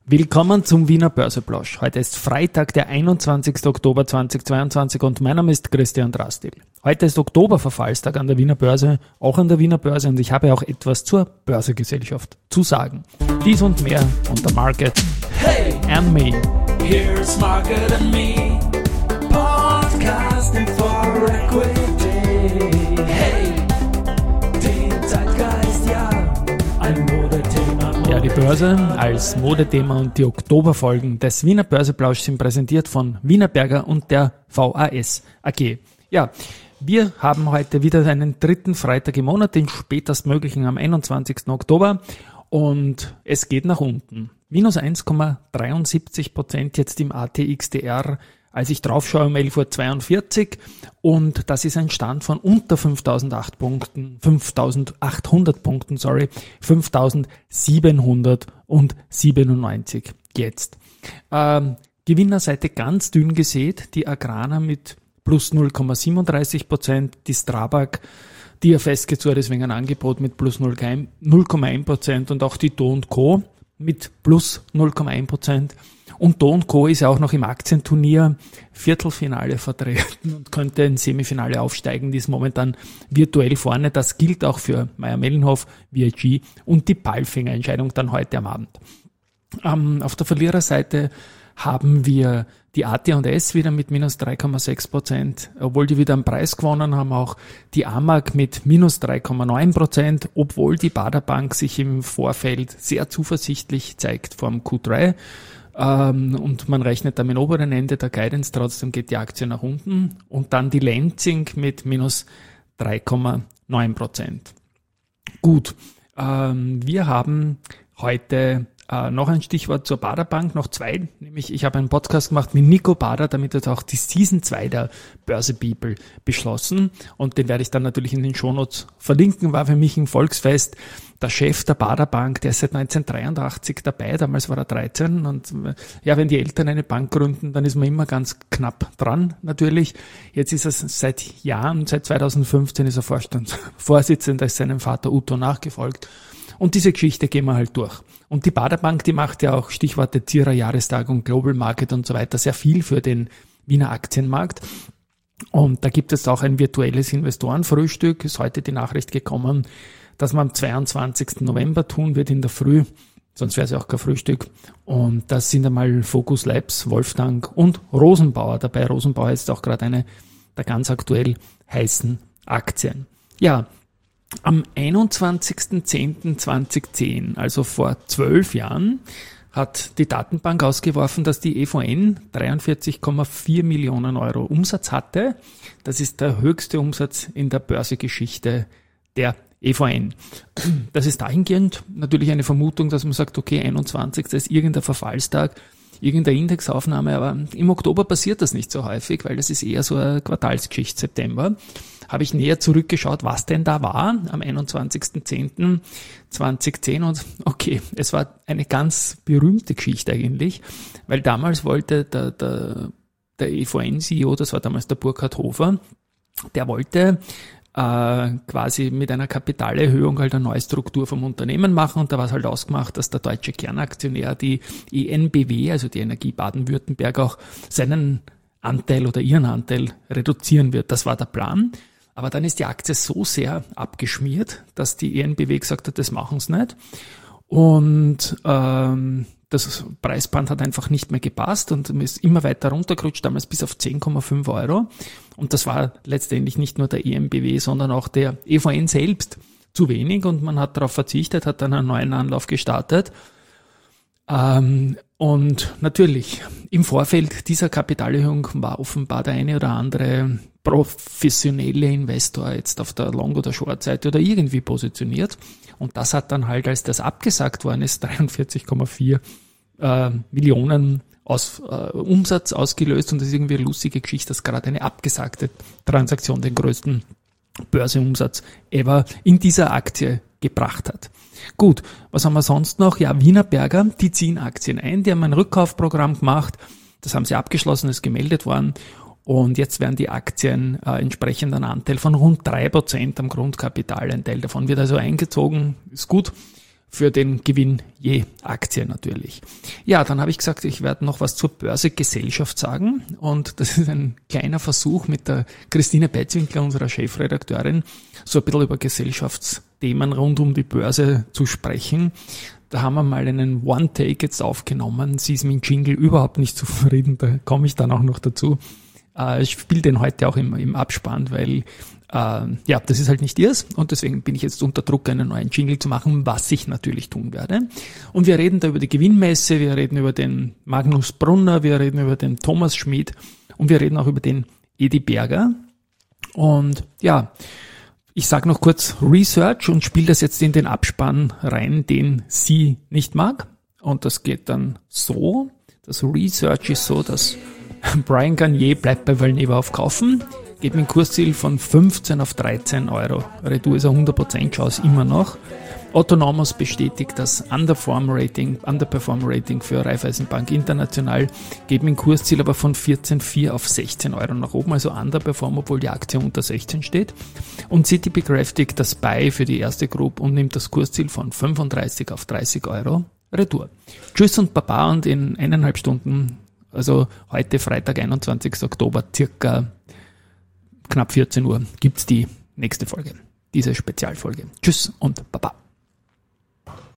Willkommen zum Wiener Börseplausch. Heute ist Freitag, der 21. Oktober 2022 und mein Name ist Christian Drastil. Heute ist Oktoberverfallstag an der Wiener Börse, auch an der Wiener Börse, und ich habe auch etwas zur Börsegesellschaft zu sagen. Dies und mehr unter Market and Me. Here's Market and Me, podcasting for equity. Hey, den Zeitgeist, ja, ein Modethema. Ja, die Börse als Modethema und die Oktoberfolgen des Wiener Börseplausch sind präsentiert von Wienerberger und der VAS AG. Ja, wir haben heute wieder einen dritten Freitag im Monat, den spätestmöglichen am 21. Oktober, und es geht nach unten. Minus 1,73% jetzt im ATXDR, als ich drauf schaue um 11.42 Uhr, und das ist ein Stand von unter 5.800 Punkten, 5.797 jetzt. Gewinnerseite ganz dünn gesät, die Agrana mit plus 0,37%, die Strabag, die ja festgezurrt ist wegen einem Angebot, mit plus 0,1% und auch die Do & Co. mit plus 0,1%. Und Do & Co. ist ja auch noch im Aktienturnier Viertelfinale vertreten und könnte ins Semifinale aufsteigen. Die ist momentan virtuell vorne. Das gilt auch für Mayr-Melnhof, VIG und die Palfinger-Entscheidung dann heute am Abend. Auf der Verliererseite haben wir die AT&S wieder mit minus 3,6%, obwohl die wieder am Preis gewonnen haben, auch die AMAG mit minus 3,9%, obwohl die Baader Bank sich im Vorfeld sehr zuversichtlich zeigt vom Q3. Und man rechnet am oberen Ende der Guidance, trotzdem geht die Aktie nach unten. Und dann die Lenzing mit minus 3,9%. Gut, wir haben heute noch ein Stichwort zur Baader Bank, noch zwei, nämlich ich habe einen Podcast gemacht mit Nico Baader, damit hat auch die Season 2 der Börse People beschlossen, und den werde ich dann natürlich in den Shownotes verlinken. War für mich ein Volksfest. Der Chef der Baader Bank, der ist seit 1983 dabei, damals war er 13, und ja, wenn die Eltern eine Bank gründen, dann ist man immer ganz knapp dran, natürlich. Jetzt ist er seit Jahren, seit 2015 ist er Vorstandsvorsitzender, ist seinem Vater Uto nachgefolgt. Und diese Geschichte gehen wir halt durch. Und die Baader Bank, die macht ja auch Stichworte Zierer Jahrestagung, Global Market und so weiter sehr viel für den Wiener Aktienmarkt. Und da gibt es auch ein virtuelles Investorenfrühstück. Ist heute die Nachricht gekommen, dass man am 22. November tun wird in der Früh. Sonst wäre es ja auch kein Frühstück. Und das sind einmal Focus Labs, Wolfgang und Rosenbauer dabei. Rosenbauer ist auch gerade eine der ganz aktuell heißen Aktien. Ja, am 21.10.2010, also vor 12 Jahren, hat die Datenbank ausgeworfen, dass die EVN 43,4 Millionen Euro Umsatz hatte. Das ist der höchste Umsatz in der Börsegeschichte der EVN. Das ist dahingehend natürlich eine Vermutung, dass man sagt, okay, 21. ist irgendein Verfallstag, irgendeine Indexaufnahme, aber im Oktober passiert das nicht so häufig, weil das ist eher so eine Quartalsgeschichte, September. Habe ich näher zurückgeschaut, was denn da war am 21.10.2010, und okay, es war eine ganz berühmte Geschichte eigentlich, weil damals wollte der EVN-CEO, das war damals der Burkhard Hofer, der wollte quasi mit einer Kapitalerhöhung halt eine neue Struktur vom Unternehmen machen, und da war es halt ausgemacht, dass der deutsche Kernaktionär, die EnBW, also die Energie Baden-Württemberg, auch seinen Anteil oder ihren Anteil reduzieren wird. Das war der Plan. Aber dann ist die Aktie so sehr abgeschmiert, dass die EnBW gesagt hat, das machen sie nicht. Und das Preisband hat einfach nicht mehr gepasst und ist immer weiter runtergerutscht, damals bis auf 10,5 Euro. Und das war letztendlich nicht nur der EnBW, sondern auch der EVN selbst zu wenig, und man hat darauf verzichtet, hat dann einen neuen Anlauf gestartet. Und natürlich, im Vorfeld dieser Kapitalerhöhung war offenbar der eine oder andere professionelle Investor jetzt auf der Long- oder Short-Seite oder irgendwie positioniert. Und das hat dann halt, als das abgesagt worden ist, 43,4 Millionen Umsatz ausgelöst. Und das ist irgendwie eine lustige Geschichte, dass gerade eine abgesagte Transaktion den größten Börseumsatz ever in dieser Aktie gebracht hat. Gut, was haben wir sonst noch? Ja, Wienerberger, die ziehen Aktien ein, die haben ein Rückkaufprogramm gemacht, das haben sie abgeschlossen, ist gemeldet worden, und jetzt werden die Aktien entsprechend einen Anteil von rund 3% am Grundkapital, ein Teil davon wird also eingezogen, ist gut. für den Gewinn je Aktie natürlich. Ja, dann habe ich gesagt, ich werde noch was zur Börsegesellschaft sagen und das ist ein kleiner Versuch mit der Christine Betzwinkler, unserer Chefredakteurin, so ein bisschen über Gesellschaftsthemen rund um die Börse zu sprechen. Da haben wir mal einen One-Take jetzt aufgenommen. Sie ist mit dem Jingle überhaupt nicht zufrieden, da komme ich dann auch noch dazu. Ich spiele den heute auch im Abspann, weil das ist halt nicht ihrs und deswegen bin ich jetzt unter Druck, einen neuen Jingle zu machen, was ich natürlich tun werde. Und wir reden da über die Gewinnmesse, wir reden über den Magnus Brunner, wir reden über den Thomas Schmid und wir reden auch über den Edi Berger. Und ja, ich sage noch kurz Research und spiele das jetzt in den Abspann rein, den sie nicht mag. Und das geht dann so, das Research ist so, dass Brian Garnier bleibt bei Valneva auf Kaufen, geht mit einem Kursziel von 15 auf 13 Euro. Retour ist eine 100% Chance immer noch. Autonomous bestätigt das Underperform Rating für Raiffeisenbank International, geht mit einem Kursziel aber von 14,4 auf 16 Euro nach oben, also Underperform, obwohl die Aktie unter 16 steht. Und Citi bekräftigt das Buy für die erste Group und nimmt das Kursziel von 35 auf 30 Euro Retour. Tschüss und Baba und in 1,5 Stunden, also heute Freitag, 21. Oktober, circa knapp 14 Uhr, gibt's die nächste Folge, diese Spezialfolge. Tschüss und Baba.